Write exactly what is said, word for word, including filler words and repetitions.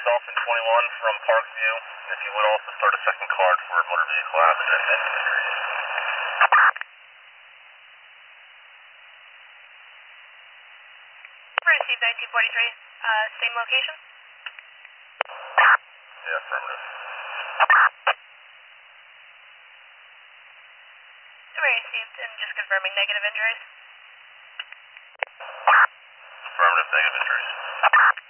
Dolphin twenty-one from Parkview. If you would also start a second card for motor vehicle hazard and engine injuries. Received nineteen forty-three. Uh, same location? Yeah, affirmative. Received and just confirming negative injuries. Affirmative, negative injuries.